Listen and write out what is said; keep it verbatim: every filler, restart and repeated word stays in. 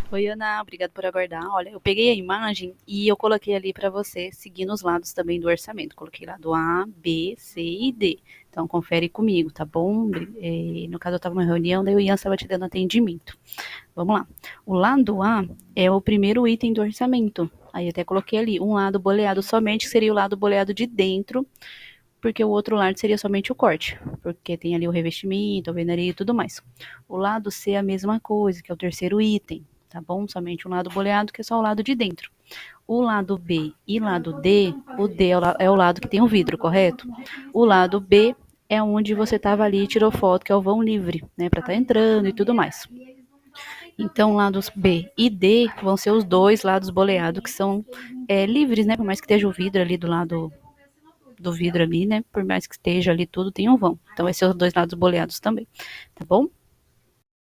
Oi, Ana, obrigado por aguardar. Olha, eu peguei a imagem e eu coloquei ali para você seguir nos lados também do orçamento. Coloquei lado A, B, C e D. Então, confere comigo, tá bom? Eh, No caso, eu estava numa reunião, daí o Ian estava te dando atendimento. Vamos lá. O lado A é o primeiro item do orçamento. Aí eu até coloquei ali um lado boleado somente, que seria o lado boleado de dentro, porque o outro lado seria somente o corte, porque tem ali o revestimento, a alvenaria e tudo mais. O lado C é a mesma coisa, que é o terceiro item, tá bom? Somente um lado boleado, que é só o lado de dentro. O lado B e lado D, o D é o, é o lado que tem o vidro, correto? O lado B é onde você estava ali e tirou foto, que é o vão livre, né, para estar tá entrando e tudo mais. Então, lados B e D vão ser os dois lados boleados que são é, livres, né? Por mais que esteja o vidro ali do lado do vidro ali, né? Por mais que esteja ali tudo, tem um vão. Então, esses são os dois lados boleados também, tá bom?